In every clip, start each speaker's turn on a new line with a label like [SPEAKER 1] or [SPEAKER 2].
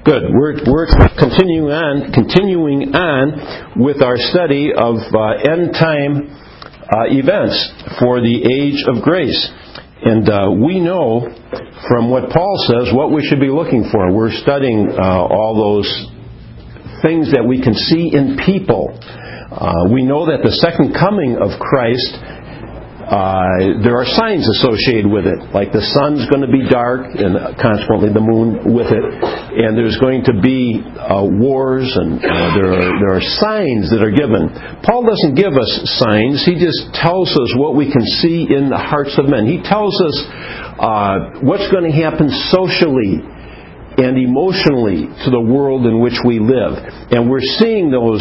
[SPEAKER 1] Good. We're continuing on with our study of end time events for the age of grace. And we know from what Paul says what we should be looking for. We're studying all those things that we can see in people. We know that the second coming of Christ, there are signs associated with it, like the sun's going to be dark and consequently the moon with it, and there's going to be wars, and there are signs that are given. Paul doesn't give us signs, he just tells us what we can see in the hearts of men. He tells us what's going to happen socially and emotionally to the world in which we live. And we're seeing those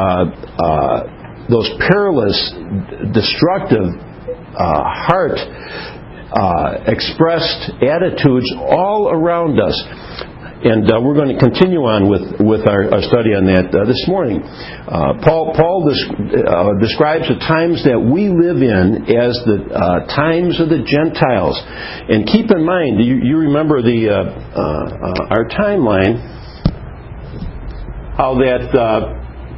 [SPEAKER 1] perilous, destructive, heart expressed attitudes all around us. And we're going to continue on with our study on that this morning. Paul describes the times that we live in as the times of the Gentiles. And keep in mind, you remember our timeline, how that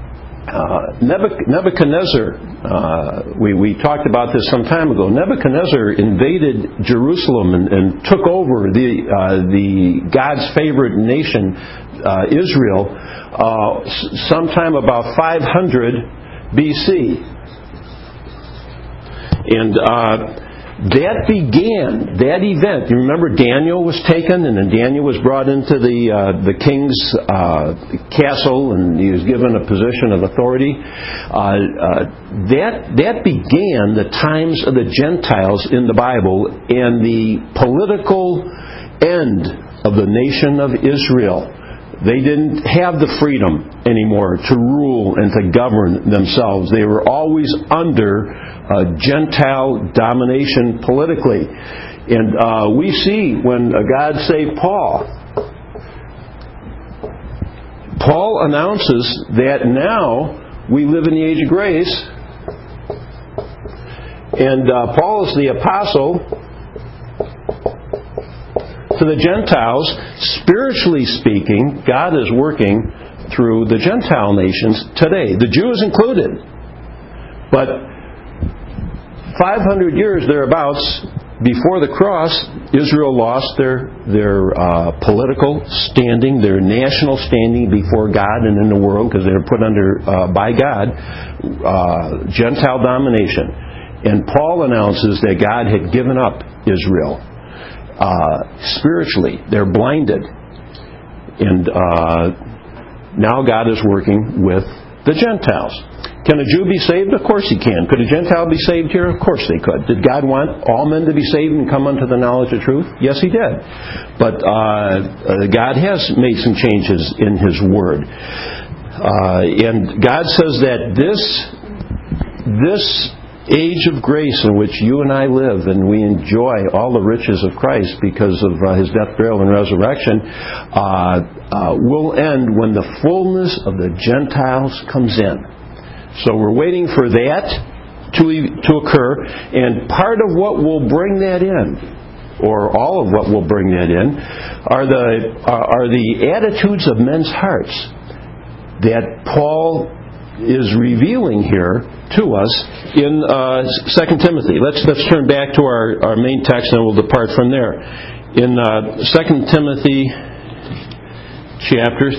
[SPEAKER 1] Nebuchadnezzar, we talked about this some time ago. Nebuchadnezzar invaded Jerusalem and took over the God's favorite nation, Israel, sometime about 500 BC. And that event, you remember Daniel was taken, and then Daniel was brought into the king's castle, and he was given a position of authority. That began the times of the Gentiles in the Bible and the political end of the nation of Israel. They didn't have the freedom anymore to rule and to govern themselves. They were always under Gentile domination politically. And we see when God saved Paul, Paul announces that now we live in the age of grace. And Paul is the apostle to the Gentiles. Spiritually speaking, God is working through the Gentile nations today, the Jews included. But 500 years thereabouts before the cross, Israel lost their political standing, their national standing before God and in the world, because they were put under, by God, Gentile domination. And Paul announces that God had given up Israel. Spiritually, they're blinded. And now God is working with the Gentiles. Can a Jew be saved? Of course he can. Could a Gentile be saved here? Of course they could. Did God want all men to be saved and come unto the knowledge of truth? Yes, He did. But God has made some changes in His Word. And God says that this age of grace in which you and I live, and we enjoy all the riches of Christ because of His death, burial, and resurrection, will end when the fullness of the Gentiles comes in. So we're waiting for that to occur, and part of what will bring that in, or all of what will bring that in, are the attitudes of men's hearts that Paul is revealing here to us in 2 Timothy. Let's turn back to our main text, and we'll depart from there. In 2 Timothy chapter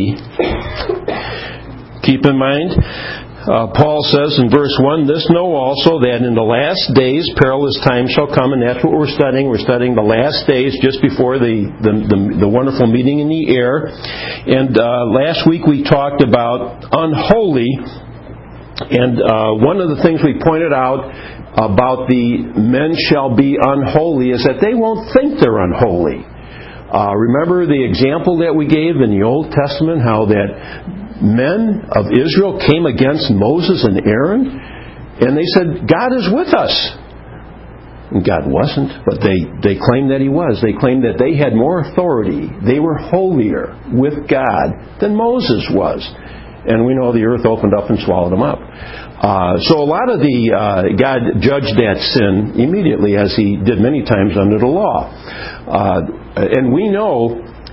[SPEAKER 1] 3, keep in mind, Paul says in verse 1, "This know also that in the last days perilous times shall come," and that's what we're studying. We're studying the last days just before the wonderful meeting in the air. And last week we talked about unholy, and one of the things we pointed out about the men shall be unholy is that they won't think they're unholy. Remember the example that we gave in the Old Testament, how that men of Israel came against Moses and Aaron, and they said, "God is with us." And God wasn't, but they claimed that He was. They claimed that they had more authority. They were holier with God than Moses was. And we know the earth opened up and swallowed them up. So a lot of God judged that sin immediately, as He did many times under the law. And we know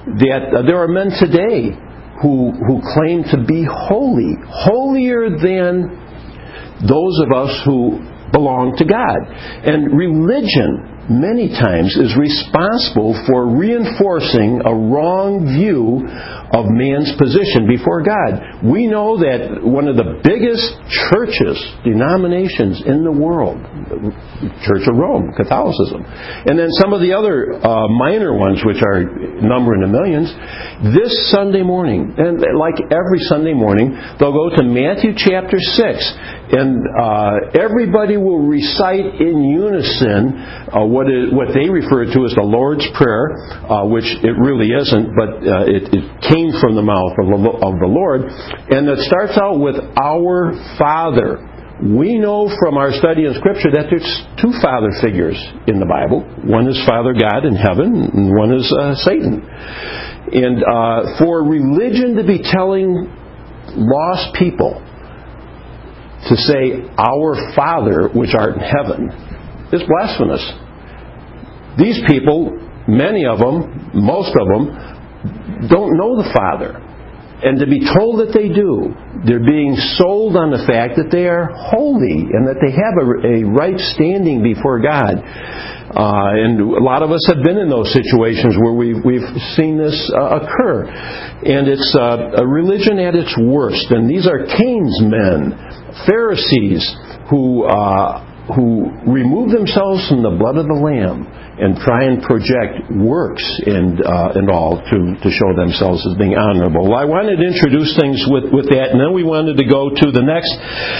[SPEAKER 1] that there are men today who claim to be holy, holier than those of us who belong to God. And religion, many times, is responsible for reinforcing a wrong view of man's position before God. We know that one of the biggest churches, denominations in the world, Church of Rome, Catholicism, and then some of the other minor ones, which are number in the millions, this Sunday morning, and like every Sunday morning, they'll go to Matthew chapter 6, and everybody will recite in unison what they refer to as the Lord's Prayer, which it really isn't, but it came from the mouth of the Lord, and it starts out with Our Father. We know from our study in Scripture that there's two Father figures in the Bible. One is Father God in heaven, and one is Satan. And for religion to be telling lost people to say, Our Father, which art in heaven, is blasphemous. These people, many of them, most of them, don't know the Father. And to be told that they do, they're being sold on the fact that they are holy and that they have a right standing before God. And a lot of us have been in those situations where we've seen this occur. And it's a religion at its worst. And these are Cain's men, Pharisees, who remove themselves from the blood of the Lamb and try and project works and all to show themselves as being honorable. Well, I wanted to introduce things with that, and then we wanted to go to the next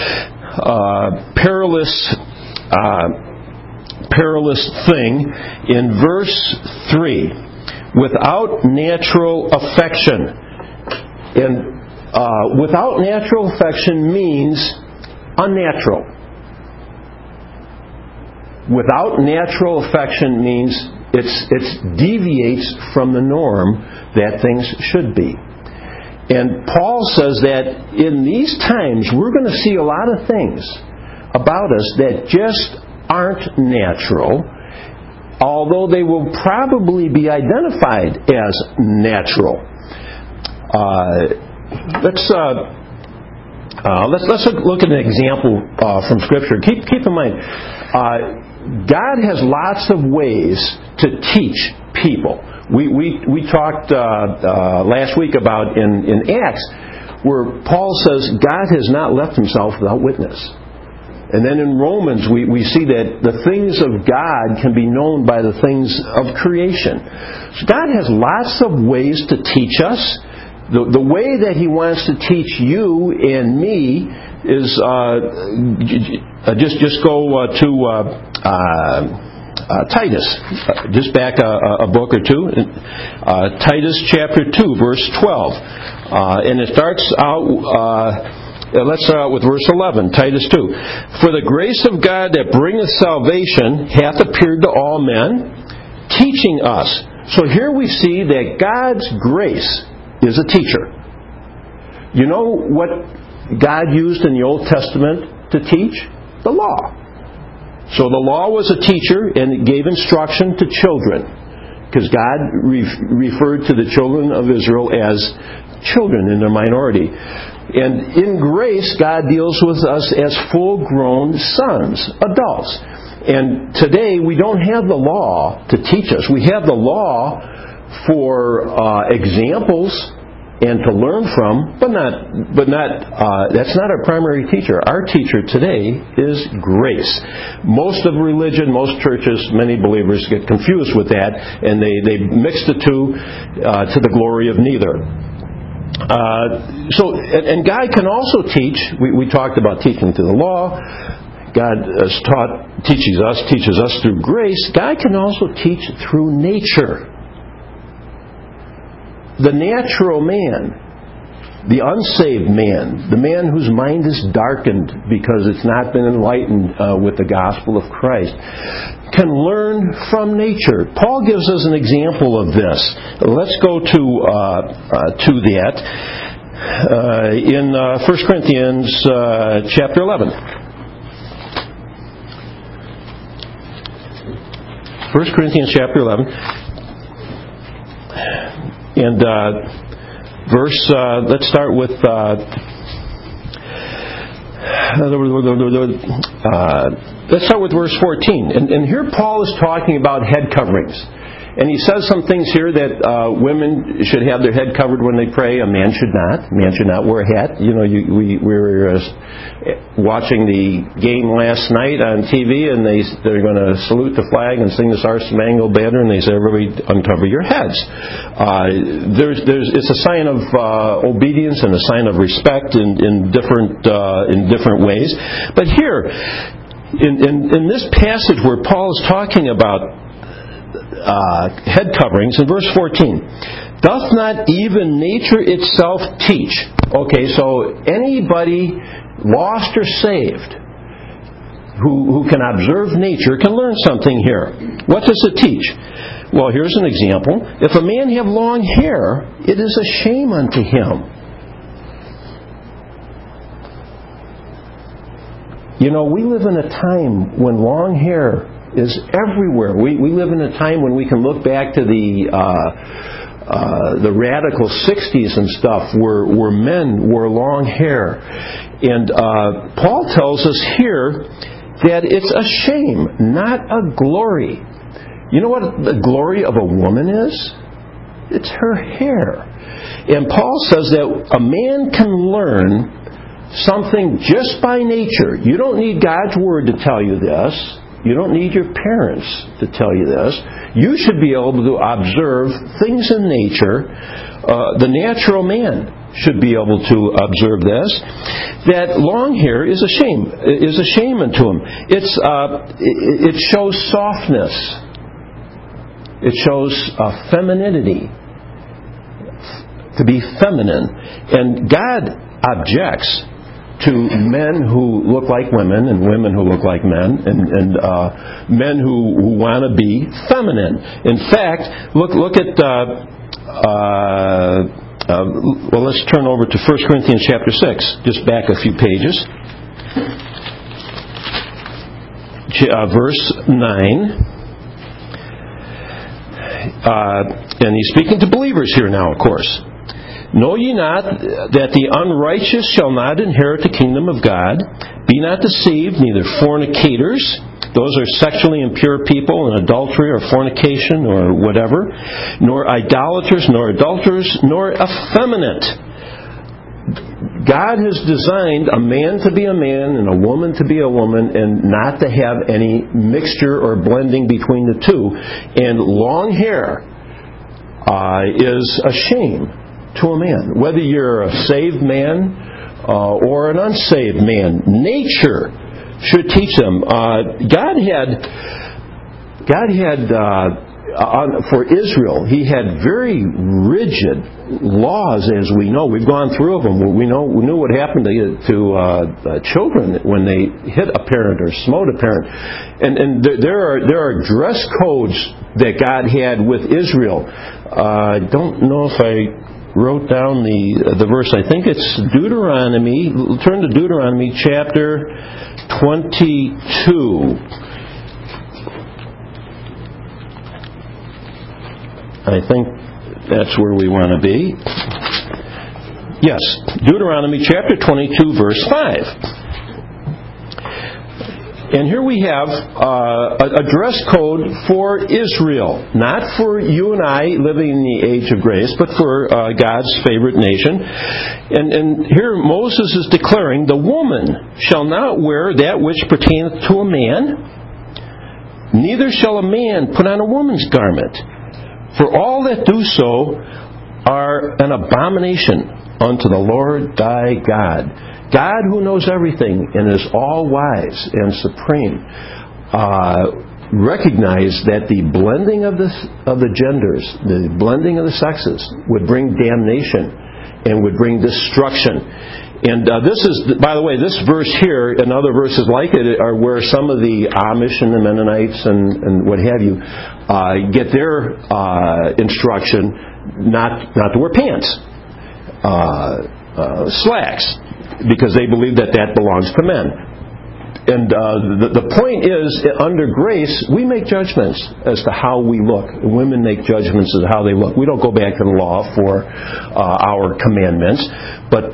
[SPEAKER 1] perilous thing in verse 3. Without natural affection. And without natural affection means unnatural. Without natural affection means it deviates from the norm that things should be. And Paul says that in these times we're going to see a lot of things about us that just aren't natural, although they will probably be identified as natural. Let's look at an example from Scripture. Keep in mind, God has lots of ways to teach people. We talked last week about in Acts, where Paul says God has not left Himself without witness. And then in Romans, we see that the things of God can be known by the things of creation. So God has lots of ways to teach us. The way that He wants to teach you and me is just go to Titus. Just back a book or two. Titus chapter 2, verse 12. And it starts out, let's start out with verse 11, Titus 2. For the grace of God that bringeth salvation hath appeared to all men, teaching us. So here we see that God's grace is a teacher. You know what God used in the Old Testament to teach? The law. So the law was a teacher, and it gave instruction to children, because God referred to the children of Israel as children in their minority. And in grace, God deals with us as full-grown sons, adults. And today, we don't have the law to teach us. We have the law for examples and to learn from, but that's not our primary teacher. Our teacher today is grace. Most of religion, most churches, many believers get confused with that, and they mix the two to the glory of neither. And God can also teach. We talked about teaching through the law. God teaches us through grace. God can also teach through nature. The natural man, the unsaved man, the man whose mind is darkened because it's not been enlightened with the gospel of Christ, can learn from nature. Paul gives us an example of this. Let's go to that in 1 Corinthians chapter 11. 1 Corinthians chapter 11. let's start with verse 14. And here Paul is talking about head coverings. And he says some things here that women should have their head covered when they pray. A man should not. A man should not wear a hat. You know, we were watching the game last night on TV, and they're going to salute the flag and sing the Star Spangled Banner, and they say, everybody uncover your heads. It's a sign of obedience and a sign of respect in different ways. But here, in this passage where Paul is talking about head coverings, in verse 14, doth not even nature itself teach? Okay, so anybody lost or saved who can observe nature can learn something here. What does it teach? Well, here's an example. If a man have long hair, it is a shame unto him. You know, we live in a time when long hair is everywhere. We live in a time when we can look back to the radical 60s and stuff where men wore long hair. And Paul tells us here that it's a shame, not a glory. You know what the glory of a woman is? It's her hair. And Paul says that a man can learn something just by nature. You don't need God's Word to tell you this. You don't need your parents to tell you this. You should be able to observe things in nature. The natural man should be able to observe this. That long hair is a shame unto him. It shows softness. It shows femininity. To be feminine. And God objects to men who look like women and women who look like men and men who want to be feminine. In fact, look at let's turn over to 1 Corinthians chapter 6. Just back a few pages. Verse 9. And he's speaking to believers here now, of course. Know ye not that the unrighteous shall not inherit the kingdom of God? Be not deceived, neither fornicators, those are sexually impure people in adultery or fornication or whatever, nor idolaters, nor adulterers, nor effeminate. God has designed a man to be a man and a woman to be a woman and not to have any mixture or blending between the two. And long hair is a shame to a man, whether you're a saved man or an unsaved man. Nature should teach them. God had for Israel, He had very rigid laws, as we know. We've gone through them. We knew what happened to children when they hit a parent or smote a parent. And there are dress codes that God had with Israel. I don't know if I wrote down the verse. I think it's Deuteronomy. Turn to Deuteronomy chapter 22. I think that's where we want to be. Yes, Deuteronomy chapter 22, verse 5. And here we have a dress code for Israel, not for you and I living in the age of grace, but for God's favorite nation. And here Moses is declaring, the woman shall not wear that which pertaineth to a man, neither shall a man put on a woman's garment. For all that do so are an abomination unto the Lord thy God. God, who knows everything and is all-wise and supreme, recognized that the blending of the genders, the blending of the sexes, would bring damnation and would bring destruction. And this is, by the way, this verse here and other verses like it are where some of the Amish and the Mennonites and what have you get their instruction not to wear pants, slacks, because they believe that belongs to men. the point is, under grace, we make judgments as to how we look. Women make judgments as to how they look. We don't go back to the law for our commandments, but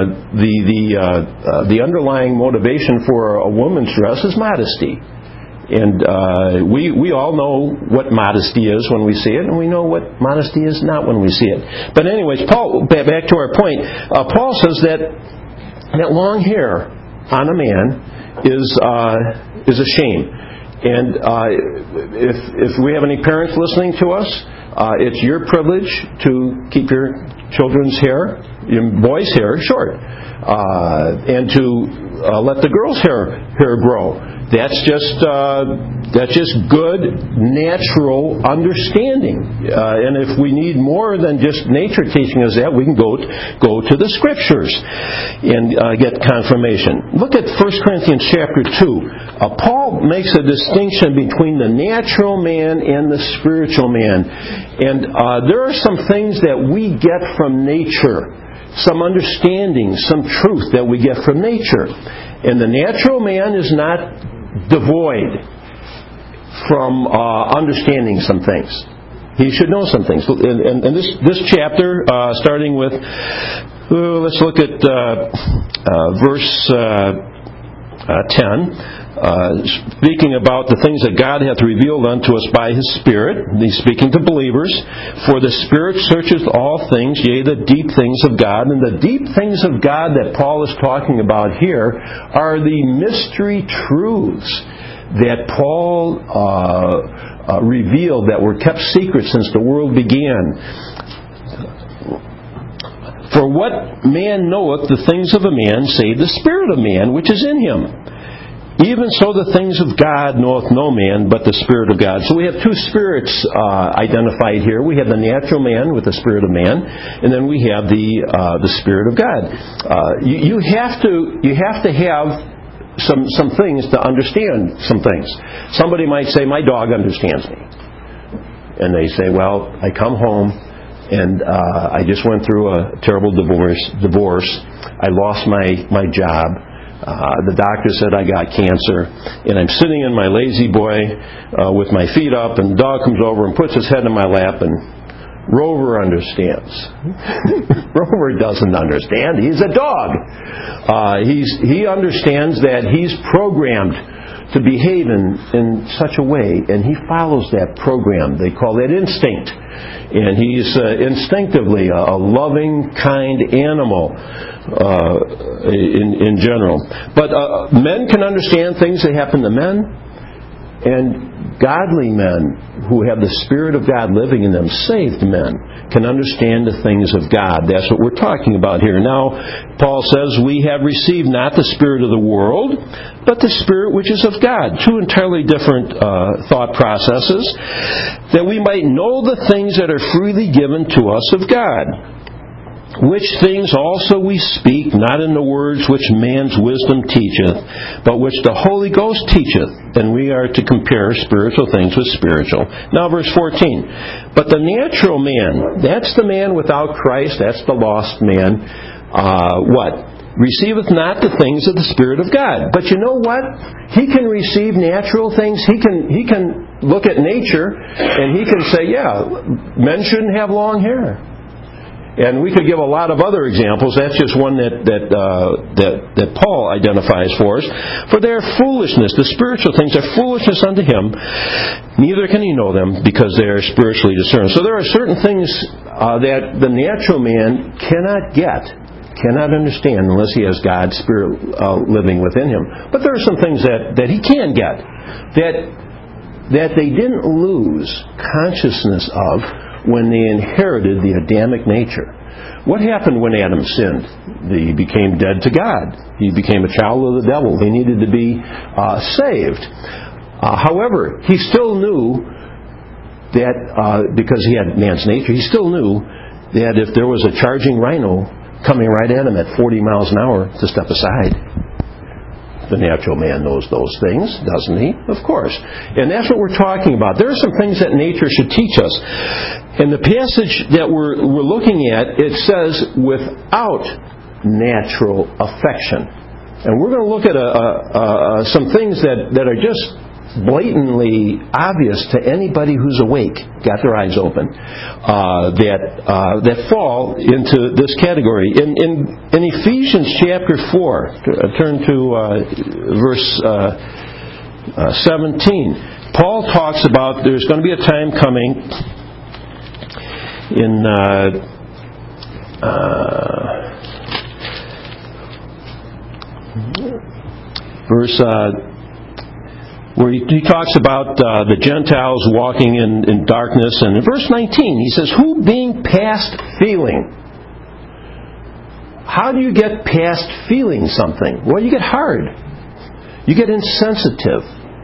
[SPEAKER 1] the underlying motivation for a woman's dress is modesty. And we all know what modesty is when we see it, and we know what modesty is not when we see it. But anyways, Paul, back to our point, Paul says that long hair on a man is a shame. And if we have any parents listening to us, it's your privilege to keep your children's hair, your boys' hair, short, and to let the girls' hair grow. That's just good, natural understanding. And if we need more than just nature teaching us that, we can go to the Scriptures and get confirmation. Look at 1 Corinthians chapter 2. Paul makes a distinction between the natural man and the spiritual man. And there are some things that we get from nature, some understanding, some truth that we get from nature. And the natural man is not devoid from understanding some things. He should know some things. And this chapter, starting with, let's look at verse 10. Speaking about the things that God hath revealed unto us by His Spirit. He's speaking to believers. For the Spirit searcheth all things, yea, the deep things of God. And the deep things of God that Paul is talking about here are the mystery truths that Paul revealed that were kept secret since the world began. For what man knoweth the things of a man, save the spirit of man which is in him? Even so the things of God knoweth no man, but the Spirit of God. So we have two spirits identified here. We have the natural man with the spirit of man, and then we have the Spirit of God. You have to have some things to understand some things. Somebody might say, my dog understands me. And they say, well, I come home and I just went through a terrible divorce. I lost my job. The doctor said I got cancer, and I'm sitting in my lazy boy with my feet up, and the dog comes over and puts his head in my lap, and Rover understands. Rover doesn't understand. He's a dog. He understands that he's programmed to behave in such a way, and he follows that program. They call that instinct. And he's instinctively a loving, kind animal in general. But men can understand things that happen to men, and godly men who have the Spirit of God living in them, saved men, can understand the things of God. That's what we're talking about here. Now, Paul says, we have received not the spirit of the world, but the Spirit which is of God. Two entirely different thought processes, that we might know the things that are freely given to us of God. Which things also we speak, not in the words which man's wisdom teacheth, but which the Holy Ghost teacheth. And we are to compare spiritual things with spiritual. Now verse 14. But the natural man, that's the man without Christ, that's the lost man, receiveth not the things of the Spirit of God. But you know what? He can receive natural things. He can look at nature and he can say, yeah, men shouldn't have long hair. And we could give a lot of other examples. That's just one that Paul identifies for us. For they are foolishness. The spiritual things are foolishness unto him. Neither can he know them, because they are spiritually discerned. So there are certain things that the natural man cannot get, cannot understand, unless he has God's Spirit living within him. But there are some things that he can get, that they didn't lose consciousness of when they inherited the Adamic nature. What happened when Adam sinned? He became dead to God. He became a child of the devil. He needed to be saved. However, he still knew that, because he had man's nature, he still knew that if there was a charging rhino coming right at him at 40 miles an hour, to step aside. The natural man knows those things, doesn't he? Of course. And that's what we're talking about. There are some things that nature should teach us. And the passage that we're looking at, it says, without natural affection. And we're going to look at some things that are just blatantly obvious to anybody who's awake, got their eyes open, that fall into this category. In Ephesians chapter 4, turn to verse 17, Paul talks about there's going to be a time coming in verse where he talks about the Gentiles walking in darkness, and in verse 19 he says, who being past feeling. How do you get past feeling something? Well, you get hard. You get insensitive.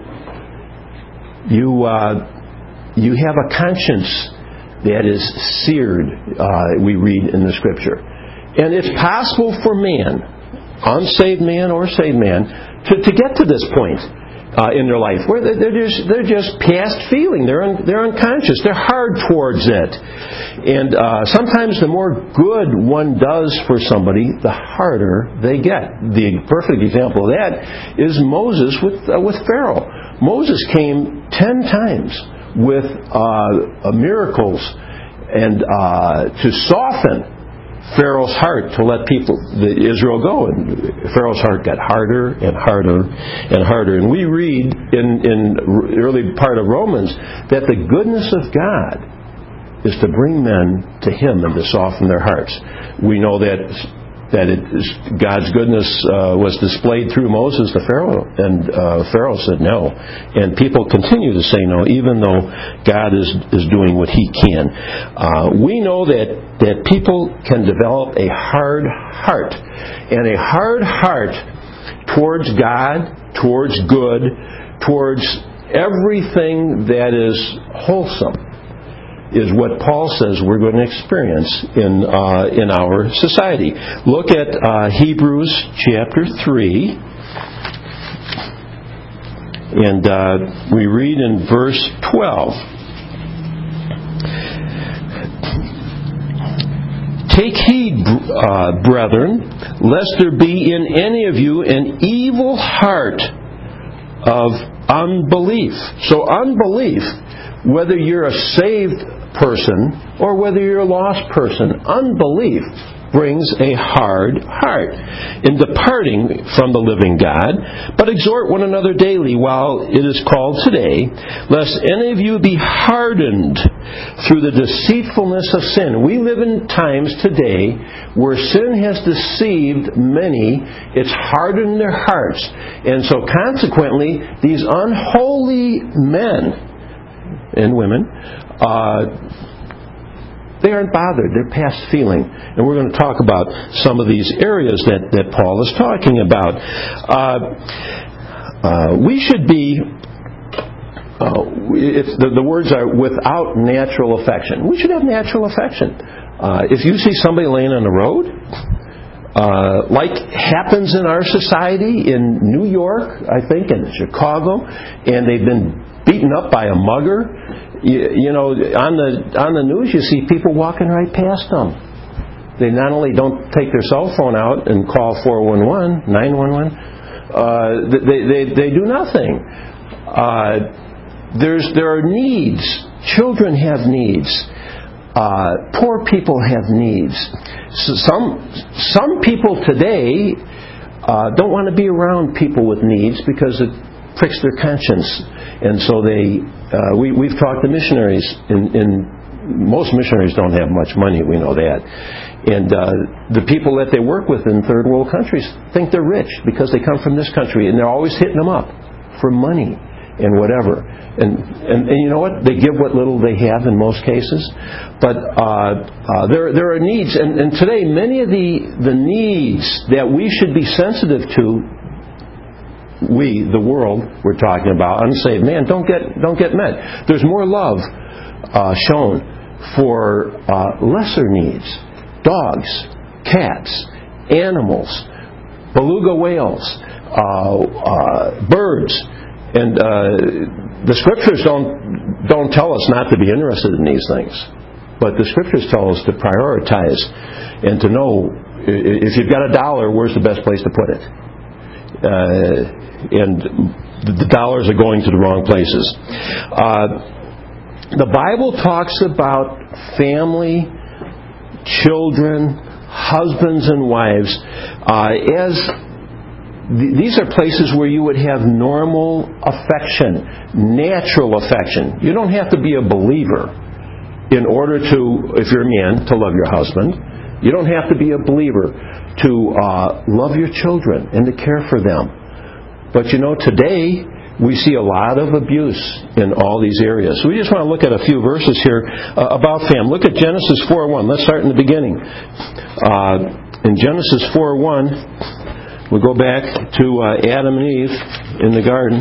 [SPEAKER 1] You have a conscience that is seared, we read in the Scripture. And it's possible for man, unsaved man or saved man, to get to this point in their life where they're just past feeling. They're unconscious. They're hard towards it. And sometimes the more good one does for somebody, the harder they get. The perfect example of that is Moses with Pharaoh. Moses came 10 times with miracles and to soften Pharaoh's heart to let Israel go, and Pharaoh's heart got harder and harder and harder. And we read in the early part of Romans that the goodness of God is to bring men to Him and to soften their hearts. We know that God's goodness was displayed through Moses to Pharaoh, and Pharaoh said no. And people continue to say no, even though God is doing what He can. We know that people can develop a hard heart, and a hard heart towards God, towards good, towards everything that is wholesome, is what Paul says we're going to experience in our society. Look at Hebrews chapter 3, and we read in verse 12. Take heed, brethren, lest there be in any of you an evil heart of unbelief. So unbelief, whether you're a saved person or whether you're a lost person, unbelief brings a hard heart in departing from the living God. But exhort one another daily while it is called today, lest any of you be hardened through the deceitfulness of sin. We live in times today where sin has deceived many. It's hardened their hearts. And so consequently, these unholy men and women, they aren't bothered. They're past feeling. And we're going to talk about some of these areas that Paul is talking about. We should be, the words are without natural affection. We should have natural affection. If you see somebody laying on the road, like happens in our society in New York, I think, and Chicago, and they've been beaten up by a mugger, you know, on the news you see people walking right past them. They not only don't take their cell phone out and call 411, 911, they do nothing. There are needs. Children have needs. Poor people have needs. So some people today don't want to be around people with needs because it pricks their conscience, and so we've talked to missionaries. Most missionaries don't have much money, we know that, and the people that they work with in third world countries think they're rich because they come from this country, and they're always hitting them up for money and whatever. And you know what? They give what little they have in most cases. But there are needs, and today many of the needs that we should be sensitive to, we, the world, we're talking about, unsaved man, don't get met. There's more love shown for lesser needs. Dogs, cats, animals, beluga whales, birds. And the Scriptures don't tell us not to be interested in these things. But the Scriptures tell us to prioritize and to know if you've got $1, where's the best place to put it. and the dollars are going to the wrong places. The Bible talks about family, children, husbands and wives as these are places where you would have normal affection, natural affection. You don't have to be a believer in order to, if you're a man, to love your husband. You don't have to be a believer to love your children and to care for them. But today we see a lot of abuse in all these areas. So we just want to look at a few verses here about family. Look at Genesis 4:1. Let's start in the beginning. In Genesis 4:1, we go back to Adam and Eve in the garden.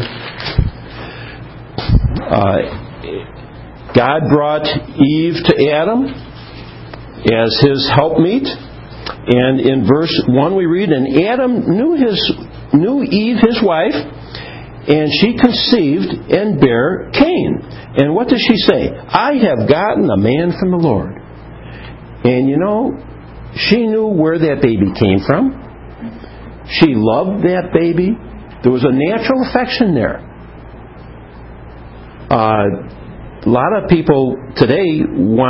[SPEAKER 1] God brought Eve to Adam as his helpmeet. And in verse 1 we read, "And Adam knew Eve his wife, and she conceived and bare Cain." And what does she say? "I have gotten a man from the Lord." And she knew where that baby came from. She loved that baby. There was a natural affection there. A lot of people today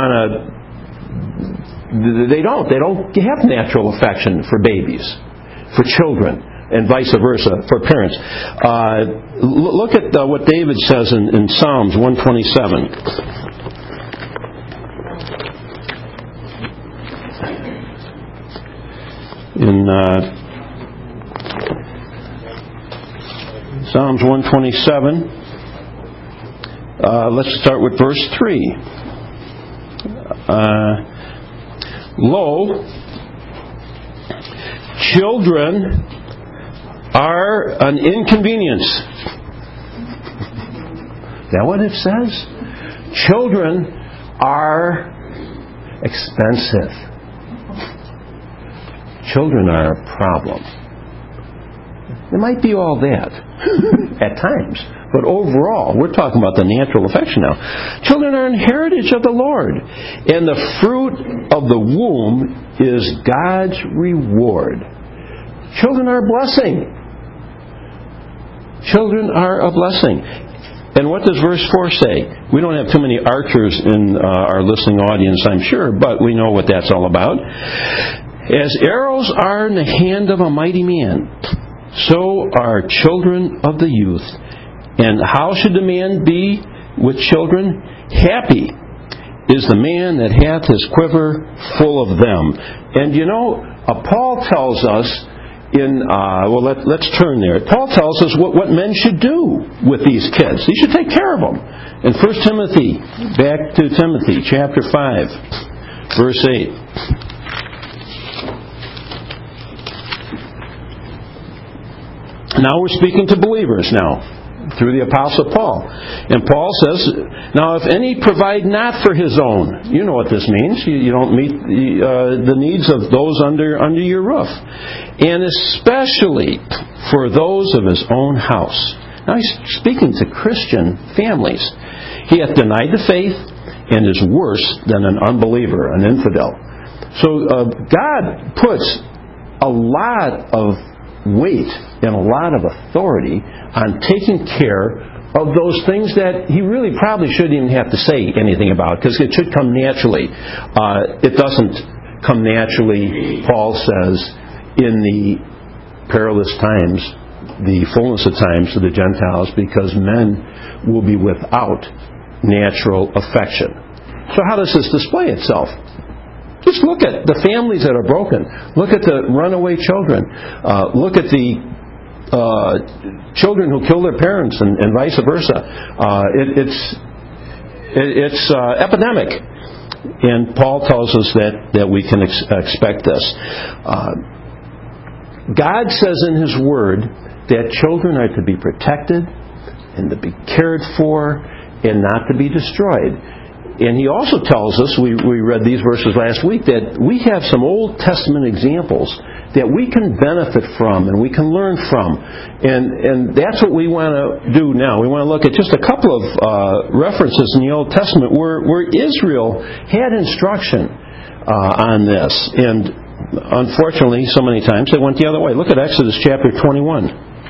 [SPEAKER 1] they don't have natural affection for babies, for children, and vice versa for parents. Look at what David says in Psalms 127. In Psalms 127, let's start with verse 3. Lo, children are an inconvenience. Is that what it says? Children are expensive. Children are a problem. It might be all that at times, but overall, we're talking about the natural affection now. Children are an heritage of the Lord, and the fruit of the womb is God's reward. Children are a blessing. Children are a blessing. And what does verse 4 say? We don't have too many archers in our listening audience, I'm sure, but we know what that's all about. As arrows are in the hand of a mighty man, so are children of the youth. And how should the man be with children? Happy is the man that hath his quiver full of them. And Paul tells us let's turn there. Paul tells us what men should do with these kids. He should take care of them. In 1 Timothy, back to Timothy, chapter 5, verse 8. Now we're speaking to believers now, through the Apostle Paul. And Paul says, "Now if any provide not for his own," you know what this means. You don't meet the needs of those under your roof. "And especially for those of his own house." Now he's speaking to Christian families. "He hath denied the faith and is worse than an unbeliever," an infidel. So God puts a lot of weight and a lot of authority on taking care of those things that he really probably shouldn't even have to say anything about, because it should come naturally. It doesn't come naturally, Paul says, in the perilous times, the fullness of times to the Gentiles, because men will be without natural affection. So how does this display itself? Just look at the families that are broken. Look at the runaway children. Look at the children who kill their parents, and vice versa. It's epidemic, and Paul tells us that we can expect this. God says in His Word that children are to be protected and to be cared for and not to be destroyed. And He also tells us, we read these verses last week, that we have some Old Testament examples that we can benefit from and we can learn from. And that's what we want to do now. We want to look at just a couple of references in the Old Testament where Israel had instruction on this. And unfortunately, so many times they went the other way. Look at Exodus chapter 21.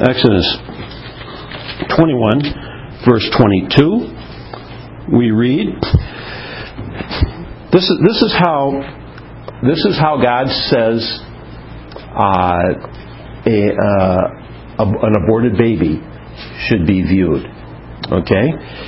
[SPEAKER 1] Exodus 21, verse 22, we read, this is how God says an aborted baby should be viewed. Okay?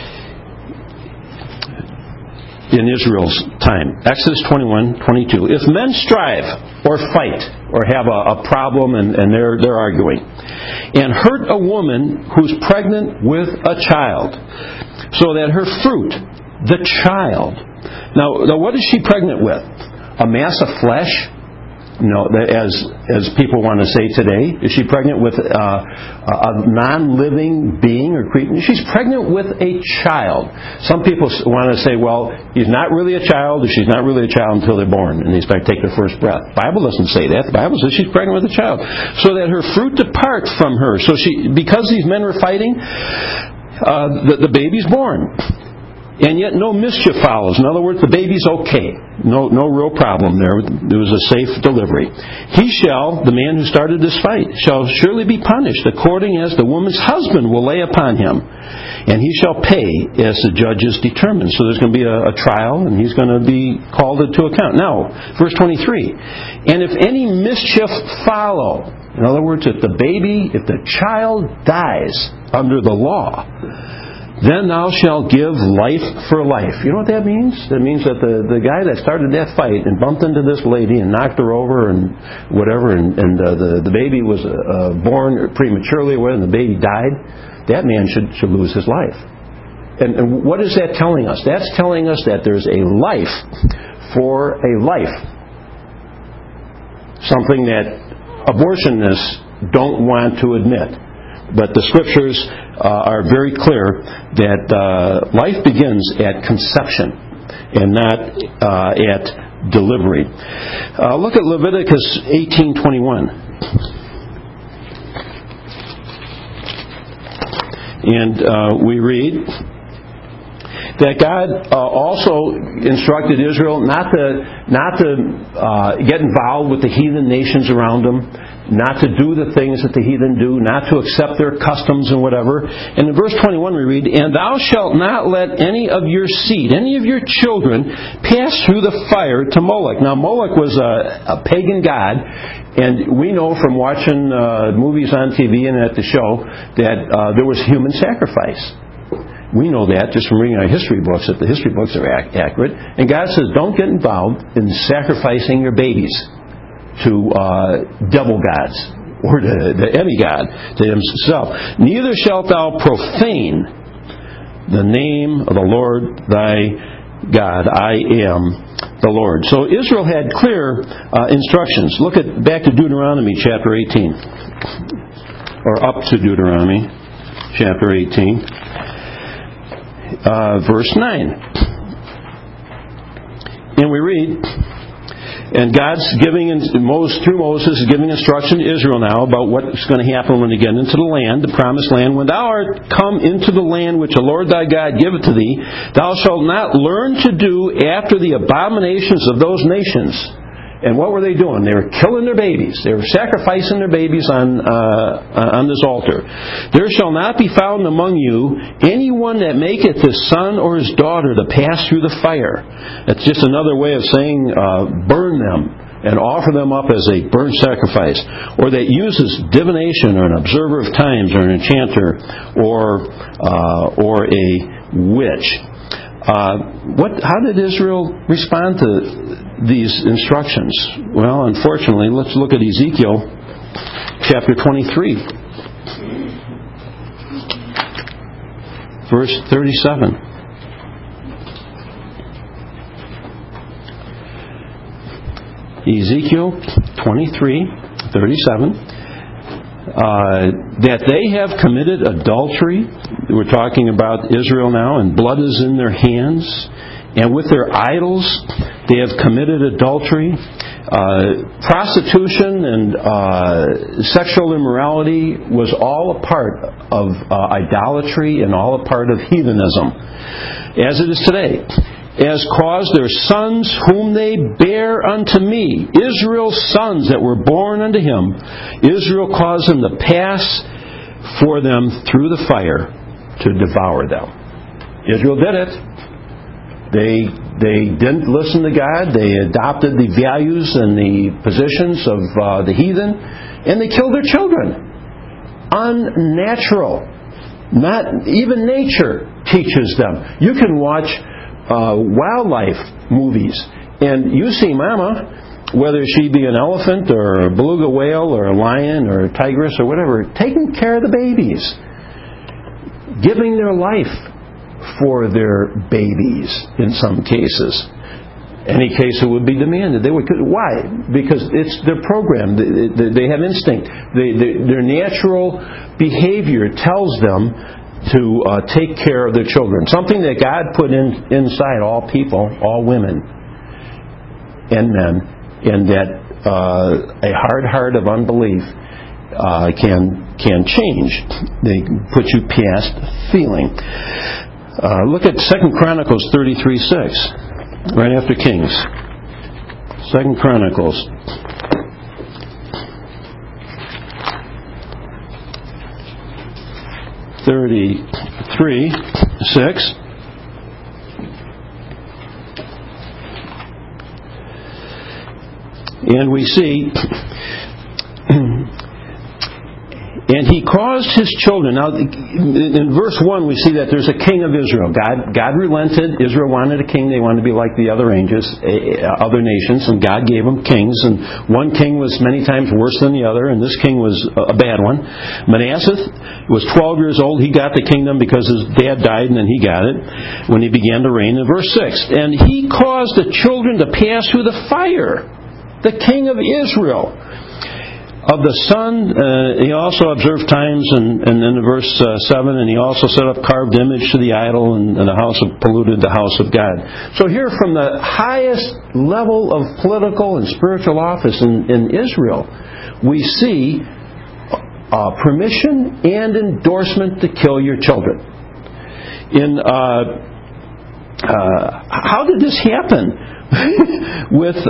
[SPEAKER 1] In Israel's time. Exodus 21, 22. If men strive or fight or have a problem and they're arguing and hurt a woman who's pregnant with a child so that her fruit, the child. Now what is she pregnant with? A mass of flesh? No, as people want to say today. Is she pregnant with a non-living being or creature? She's pregnant with a child. Some people want to say, well, he's not really a child, or she's not really a child until they're born, and they start to take their first breath. The Bible doesn't say that. The Bible says she's pregnant with a child. So that her fruit depart from her. So because these men were fighting, the baby's born. And yet no mischief follows. In other words, the baby's okay. No real problem there. There was a safe delivery. He shall, the man who started this fight, shall surely be punished according as the woman's husband will lay upon him. And he shall pay as the judges determine. So there's going to be a trial, and he's going to be called into account. Now, verse 23. And if any mischief follow, in other words, if the child dies under the law, then thou shalt give life for life. You know what that means? That means that the guy that started that fight and bumped into this lady and knocked her over and whatever, and the baby was born prematurely, and the baby died, that man should lose his life. And what is that telling us? That's telling us that there's a life for a life. Something that abortionists don't want to admit. But the Scriptures are very clear that life begins at conception and not at delivery. Look at Leviticus 18:21. And we read that God also instructed Israel not to get involved with the heathen nations around them, not to do the things that the heathen do, not to accept their customs and whatever. And in verse 21 we read, and thou shalt not let any of your seed, any of your children, pass through the fire to Moloch. Now Moloch was a pagan god, and we know from watching movies on TV and at the show that there was human sacrifice. We know that just from reading our history books, that the history books are accurate. And God says, don't get involved in sacrificing your babies to devil gods or the demigod to himself. Neither shalt thou profane the name of the Lord thy God. I am the Lord. So Israel had clear instructions. Look back to Deuteronomy chapter 18, or up to Deuteronomy chapter 18. Verse 9. And we read, and God's giving, through Moses, is giving instruction to Israel now about what's going to happen when they get into the land, the promised land. When thou art come into the land which the Lord thy God giveth to thee, thou shalt not learn to do after the abominations of those nations. And what were they doing? They were killing their babies. They were sacrificing their babies on this altar. There shall not be found among you anyone that maketh his son or his daughter to pass through the fire. That's just another way of saying burn them and offer them up as a burnt sacrifice. Or that uses divination or an observer of times or an enchanter or a witch. How did Israel respond to these instructions? Well, unfortunately, let's look at Ezekiel chapter 23, verse 37. Ezekiel 23:37. That they have committed adultery. We're talking about Israel now, and blood is in their hands. And with their idols, they have committed adultery. Prostitution and sexual immorality was all a part of idolatry and all a part of heathenism, as it is today. As caused their sons whom they bare unto me, Israel's sons that were born unto him, Israel caused them to pass for them through the fire to devour them. Israel did it. They didn't listen to God. They adopted the values and the positions of the heathen, and they killed their children. Unnatural. Not even nature teaches them. You can watch wildlife movies, and you see Mama, whether she be an elephant or a beluga whale or a lion or a tigress or whatever, taking care of the babies, giving their life for their babies in some cases. Any case it would be demanded. They would. Why? Because it's their program. They have instinct. Their natural behavior tells them to take care of their children. Something that God put inside all people, all women and men, and that a hard heart of unbelief can change. They put you past feeling. Look at 2 Chronicles 33:6, right after Kings. 2 Chronicles 33:6. And we see, and he caused his children. Now, in verse 1, we see that there's a king of Israel. God relented. Israel wanted a king. They wanted to be like the other other nations, and God gave them kings. And one king was many times worse than the other, and this king was a bad one. Manasseh was 12 years old. He got the kingdom because his dad died, and then he got it when he began to reign. In verse 6, and he caused the children to pass through the fire. The king of Israel. Of the sun, he also observed times, and in verse 7, and he also set up carved image to the idol, and the house polluted the house of God. So here, from the highest level of political and spiritual office in Israel, we see permission and endorsement to kill your children. How did this happen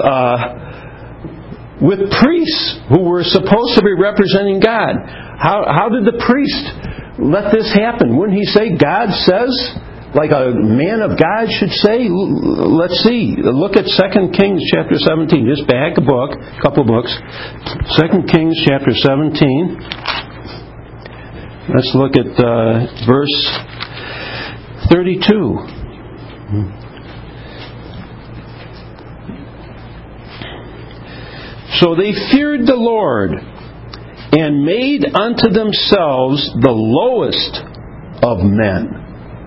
[SPEAKER 1] with priests who were supposed to be representing God? How did the priest let this happen? Wouldn't he say, God says, like a man of God should say? Let's see. Look at 2 Kings chapter 17. Just back a couple of books. 2 Kings chapter 17. Let's look at verse 32. So they feared the Lord and made unto themselves the lowest of men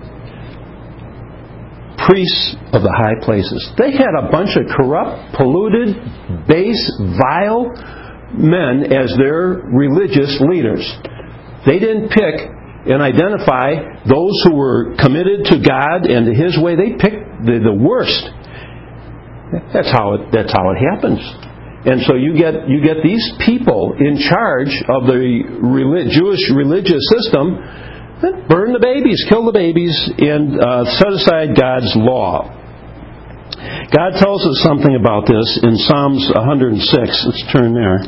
[SPEAKER 1] priests of the high places. They had a bunch of corrupt, polluted, base, vile men as their religious leaders. They didn't pick and identify those who were committed to God and to His way. They picked the worst. That's how it happens. And so you get these people in charge of the Jewish religious system that burn the babies, kill the babies, and set aside God's law. God tells us something about this in Psalms 106. Let's turn there.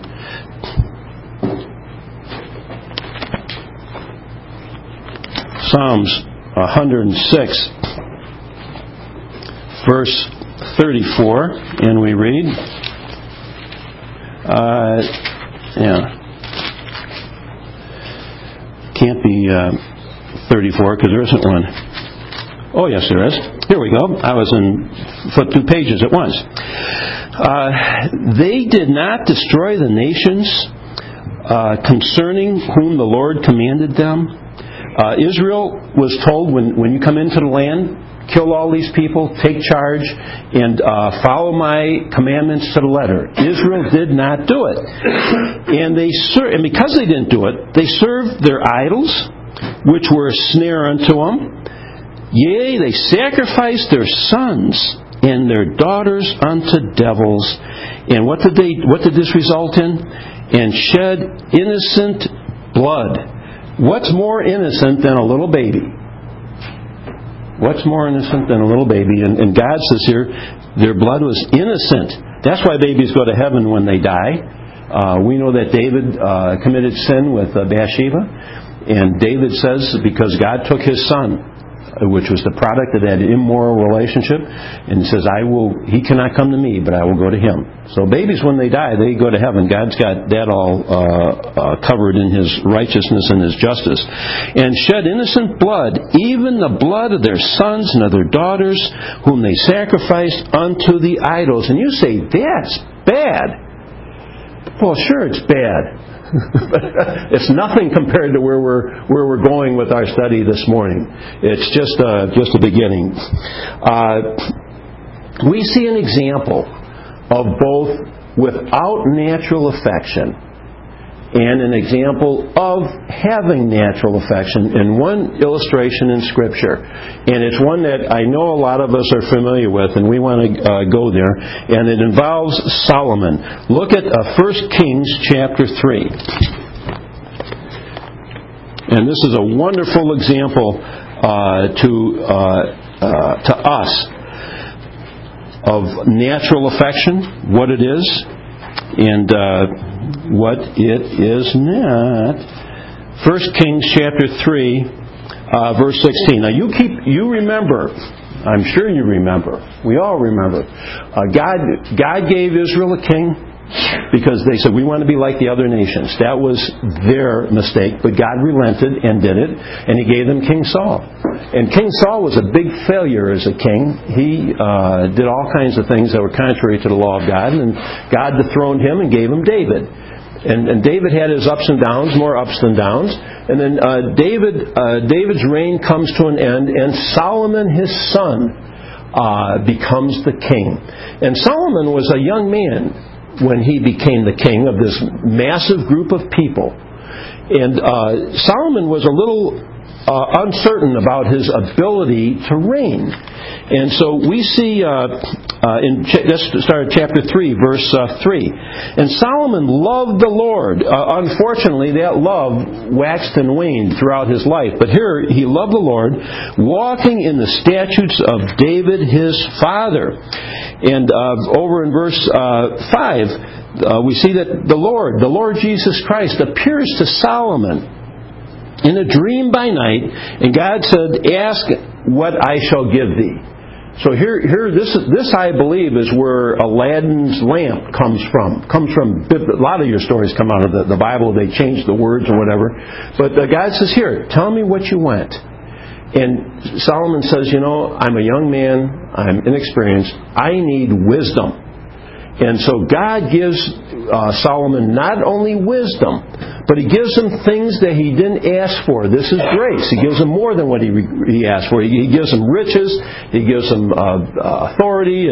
[SPEAKER 1] Psalms 106, verse 34, and we read. Can't be 34 because there isn't one. Oh, yes, there is. Here we go. I was flip 2 pages at once. They did not destroy the nations concerning whom the Lord commanded them. Israel was told, when you come into the land, kill all these people, take charge, and follow my commandments to the letter. Israel did not do it. And because they didn't do it, they served their idols, which were a snare unto them. Yea, they sacrificed their sons and their daughters unto devils. And what did this result in? And shed innocent blood. What's more innocent than a little baby? What's more innocent than a little baby? And God says here, their blood was innocent. That's why babies go to heaven when they die. We know that David committed sin with Bathsheba. And David says, because God took his son, which was the product of that immoral relationship, and says, he cannot come to me, but I will go to him. So babies, when they die, they go to heaven. God's got that all covered in his righteousness and his justice. And shed innocent blood, even the blood of their sons and of their daughters, whom they sacrificed unto the idols. And you say, that's bad. Well, sure, it's bad. It's nothing compared to where we're going with our study this morning. It's just a beginning. We see an example of both without natural affection and an example of having natural affection in one illustration in Scripture. And it's one that I know a lot of us are familiar with, and we want to go there. And it involves Solomon. Look at 1 Kings chapter 3. And this is a wonderful example to us of natural affection, what it is, and what it is not. 1 Kings chapter 3, verse 16. Now you remember, I'm sure you remember, we all remember, God gave Israel a king because they said, we want to be like the other nations. That was their mistake, but God relented and did it, and He gave them King Saul. And King Saul was a big failure as a king. He did all kinds of things that were contrary to the law of God, and God dethroned him and gave him David. And David had his ups and downs, more ups than downs. And then David's reign comes to an end, and Solomon, his son, becomes the king. And Solomon was a young man when he became the king of this massive group of people. And Solomon was a little uncertain about his ability to reign. And so we see, let's start at chapter 3, verse 3. And Solomon loved the Lord. Unfortunately, that love waxed and waned throughout his life. But here, he loved the Lord, walking in the statutes of David his father. And over in verse 5, we see that the Lord Jesus Christ, appears to Solomon in a dream by night, and God said, ask what I shall give thee. So here, this I believe is where Aladdin's lamp comes from. A lot of your stories come out of the Bible. They change the words or whatever. But God says, here, tell me what you want. And Solomon says, I'm a young man. I'm inexperienced. I need wisdom. And so God gives Solomon not only wisdom, but He gives him things that he didn't ask for. This is grace. He gives him more than what he asked for. He gives him riches. He gives him authority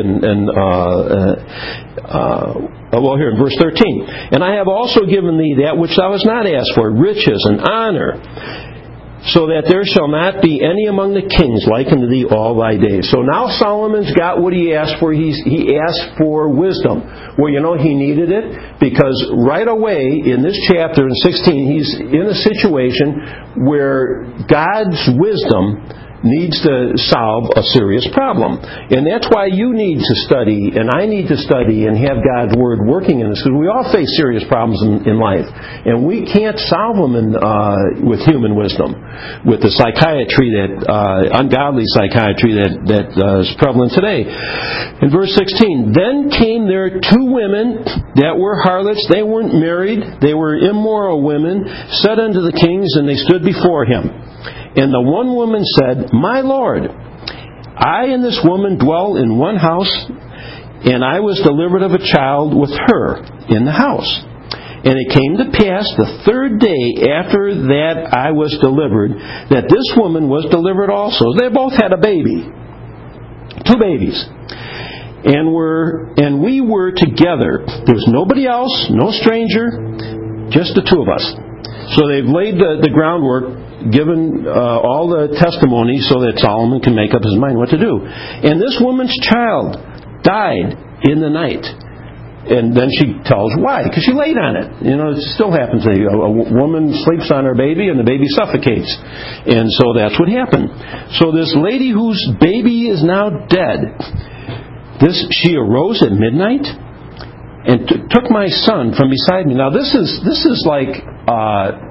[SPEAKER 1] here in verse 13. And I have also given thee that which thou hast not asked for, riches and honor, so that there shall not be any among the kings like unto thee all thy days. So now Solomon's got what he asked for. He asked for wisdom. Well, he needed it because right away in this chapter in 16, he's in a situation where God's wisdom needs to solve a serious problem. And that's why you need to study, and I need to study and have God's Word working in us, because we all face serious problems in life. And we can't solve them with human wisdom, with the psychiatry ungodly psychiatry that is prevalent today. In verse 16, then came there two women that were harlots. They weren't married. They were immoral women, said unto the kings, and they stood before him. And the one woman said, My Lord, I and this woman dwell in one house, and I was delivered of a child with her in the house. And it came to pass the third day after that I was delivered, that this woman was delivered also. They both had a baby. Two babies. And we were together. There was nobody else, no stranger, just the two of us. So they've laid the groundwork, given all the testimony so that Solomon can make up his mind what to do. And this woman's child died in the night. And then she tells why. Because she laid on it. It still happens. A woman sleeps on her baby and the baby suffocates. And so that's what happened. So this lady whose baby is now dead, she arose at midnight and took my son from beside me. Now this is like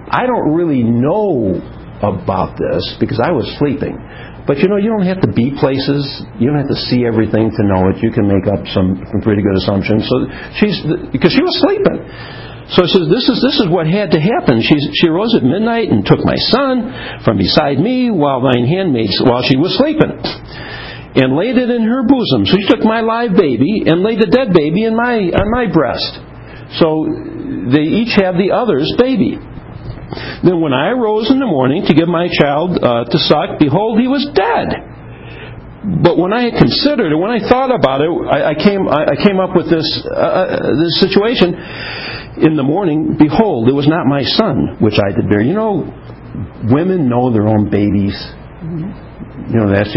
[SPEAKER 1] I don't really know about this because I was sleeping. But you don't have to be places. You don't have to see everything to know it. You can make up some pretty good assumptions. So because she was sleeping. So it says this is what had to happen. She rose at midnight and took my son from beside me while she was sleeping, and laid it in her bosom. So she took my live baby and laid the dead baby on my breast. So they each have the other's baby. Then when I arose in the morning to give my child to suck, behold, he was dead. But when I considered it, when I thought about it, I came up with this situation. In the morning, behold, it was not my son which I did bear. Women know their own babies. That's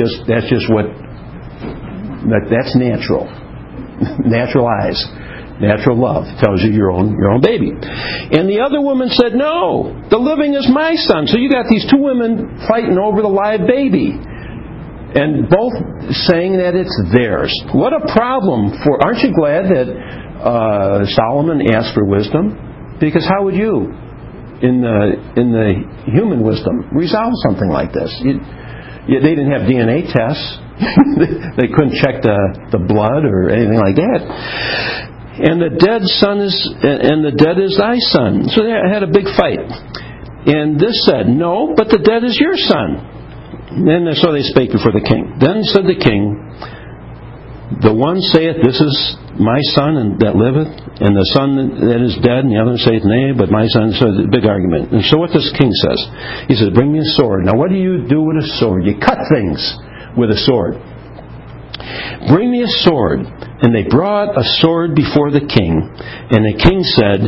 [SPEAKER 1] natural. Natural eyes. Natural love tells you your own baby. And the other woman said, no, the living is my son. So you got these two women fighting over the live baby. And both saying that it's theirs. What a problem aren't you glad that Solomon asked for wisdom? Because how would you, in the human wisdom, resolve something like this? They didn't have DNA tests. They couldn't check the blood or anything like that. And the dead is thy son. So they had a big fight. And this said, no, but the dead is your son. And so they spake before the king. Then said the king, the one saith, this is my son and that liveth, and the son that is dead, and the other saith, nay, but my son. So it's a big argument. And so what this king says, he says, bring me a sword. Now what do you do with a sword? You cut things with a sword. Bring me a sword. And they brought a sword before the king. And the king said,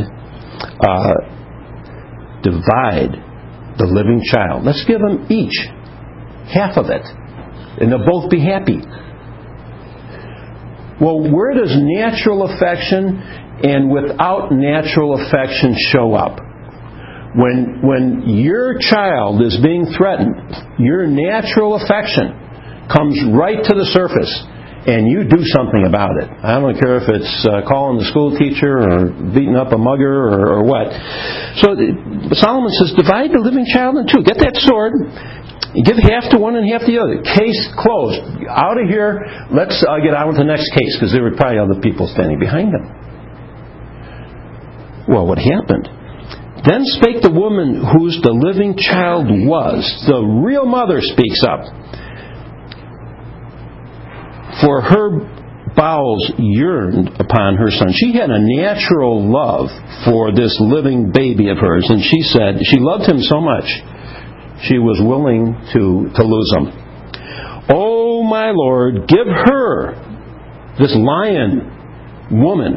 [SPEAKER 1] divide the living child. Let's give them each half of it. And they'll both be happy. Well, where does natural affection and without natural affection show up? When your child is being threatened, your natural affection comes right to the surface. And you do something about it. I don't care if it's calling the school teacher or beating up a mugger or what. So Solomon says, divide the living child in two. Get that sword. Give half to one and half to the other. Case closed. Out of here. Let's get on with the next case, because there were probably other people standing behind him. Well, what happened? Then spake the woman whose the living child was. The real mother speaks up. For her bowels yearned upon her son. She had a natural love for this living baby of hers. And she said, she loved him so much, she was willing to lose him. Oh, my Lord, give her, this lion woman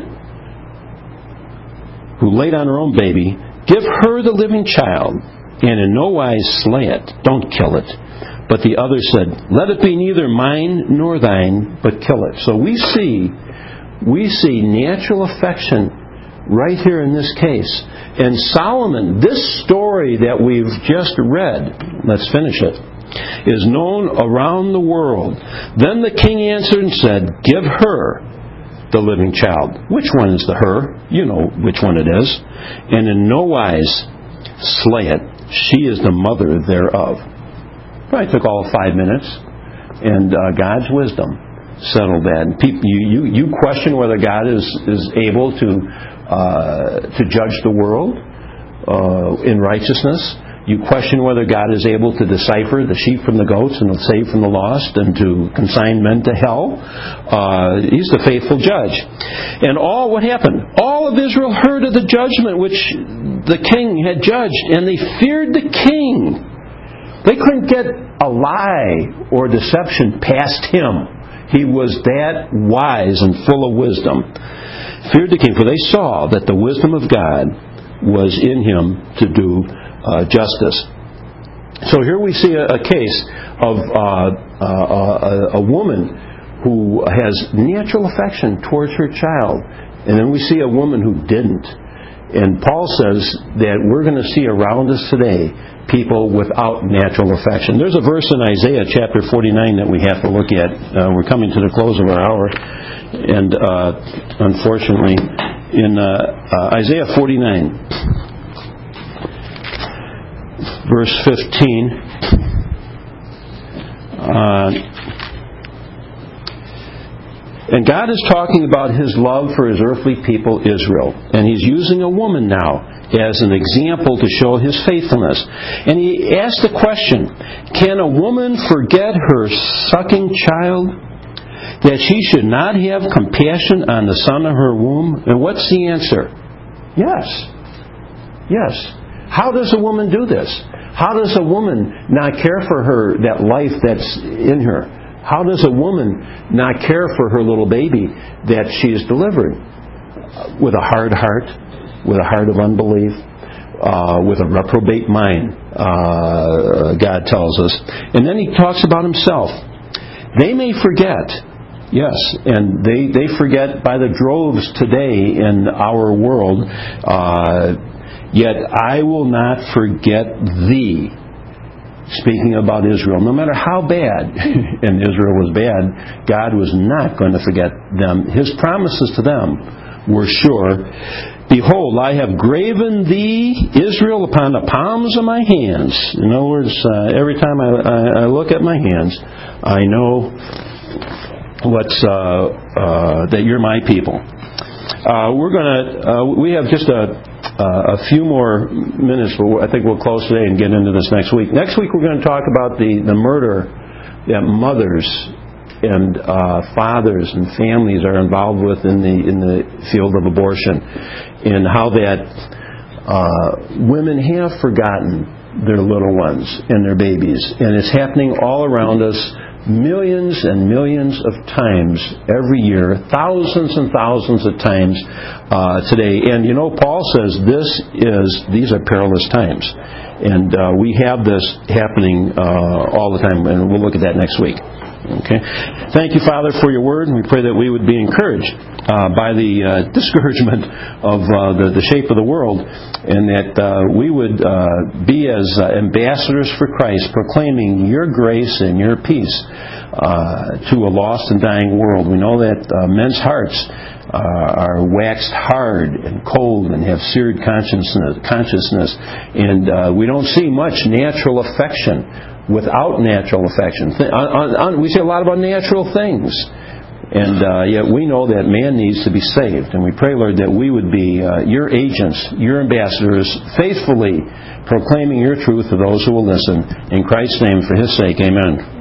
[SPEAKER 1] who laid on her own baby, give her the living child, and in no wise slay it. Don't kill it. But the other said, let it be neither mine nor thine, but kill it. So we see natural affection right here in this case. And Solomon, this story that we've just read, let's finish it, is known around the world. Then the king answered and said, give her the living child. Which one is the her? You know which one it is. And in no wise slay it. She is the mother thereof. Probably took all of 5 minutes, and God's wisdom settled that. And people, you question whether God is able to judge the world in righteousness. You question whether God is able to decipher the sheep from the goats and the saved from the lost, and to consign men to hell. He's the faithful judge. And what happened? All of Israel heard of the judgment which the king had judged, and they feared the king. They couldn't get a lie or deception past him. He was that wise and full of wisdom. Feared the king, for they saw that the wisdom of God was in him to do justice. So here we see a case of a woman who has natural affection towards her child. And then we see a woman who didn't. And Paul says that we're going to see around us today people without natural affection. There's a verse in Isaiah chapter 49 that we have to look at. We're coming to the close of our hour. And unfortunately, in Isaiah 49, verse 15. And God is talking about His love for His earthly people, Israel. And He's using a woman now as an example to show His faithfulness. And He asked the question, can a woman forget her sucking child, that she should not have compassion on the son of her womb? And what's the answer? Yes. Yes. How does a woman do this? How does a woman not care for that life that's in her? How does a woman not care for her little baby that she has delivered? With a hard heart, with a heart of unbelief, with a reprobate mind, God tells us. And then He talks about Himself. They may forget, yes, and they forget by the droves today in our world, yet I will not forget thee. Speaking about Israel, no matter how bad, and Israel was bad, God was not going to forget them. His promises to them were sure. Behold, I have graven thee, Israel, upon the palms of my hands. In other words, every time I look at my hands, I know that you're my people. We have just a few more minutes, but I think we'll close today and get into this next week. Next week we're going to talk about the murder that mothers and fathers and families are involved with in the field of abortion, and how that women have forgotten their little ones and their babies, and it's happening all around us. Millions and millions of times every year, thousands and thousands of times today. And Paul says these are perilous times. And we have this happening all the time, and we'll look at that next week. Okay. Thank you, Father, for your word, and we pray that we would be encouraged by the discouragement of the shape of the world, and that we would be as ambassadors for Christ, proclaiming your grace and your peace to a lost and dying world. We know that men's hearts are waxed hard and cold and have seared consciousness, and we don't see much natural affection without natural affection. We say a lot about natural things. And yet we know that man needs to be saved. And we pray, Lord, that we would be your agents, your ambassadors, faithfully proclaiming your truth to those who will listen. In Christ's name, for His sake, amen.